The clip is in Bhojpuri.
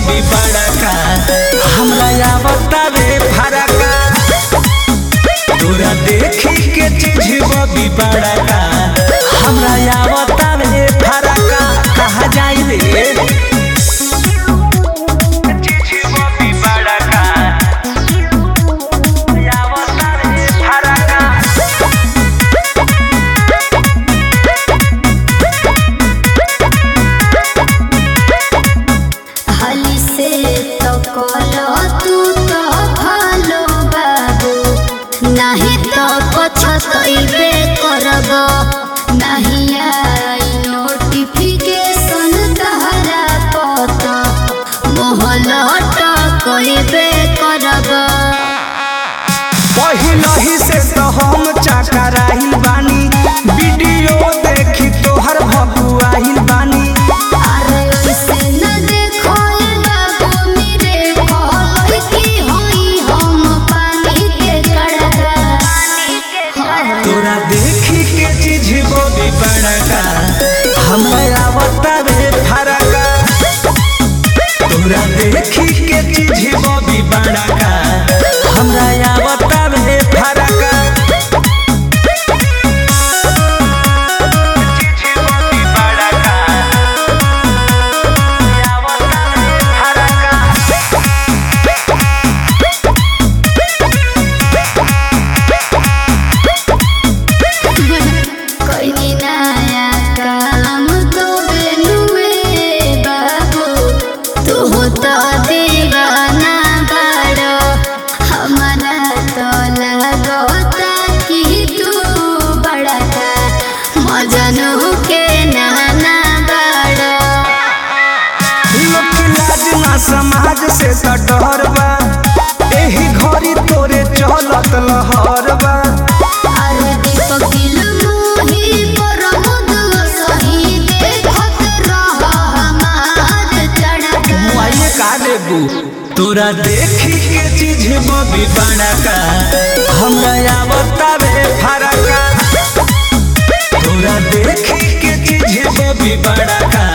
बबी बड़का हमरा आवतावे फरका तोरा देखी के चीज बबी बड़का हमरा आवतावे फरका कहा जाई रे नहीं तो पछतइबे करब नहीं आई नोटिफिकेशन तहरा पता मोहलट कइबे करब पहिलही से तो हम चकराइल बानी वीडियो देखी तोहर भगुआइल बानी अरे ऐसे न देखो बाबू मेरे खोल की होई हम पानी के कड़का तोरा देखी के चीज बबी बड़का हमरा आवतावे फरका तोरा देखी के चीज बबी बड़का हमरा आवतावे फरका कोई नया काम तो बेनुए बाबू तू तो दीवाना बड़ो हमारा तो लगता कि तू बड़का मजनू के नाना बड़ो लोग लाज ना समाज से तो डर बा एही घड़ी तोरे चलत लहर बा अरे दीपक दिल मोही पर मुद सही देखत रह हमार चढ़का मुआइए का लेबू तोरा देखी के चीज बबी बड़का हमरा आवतावे फरका तोरा देखी के चीज बबी बड़का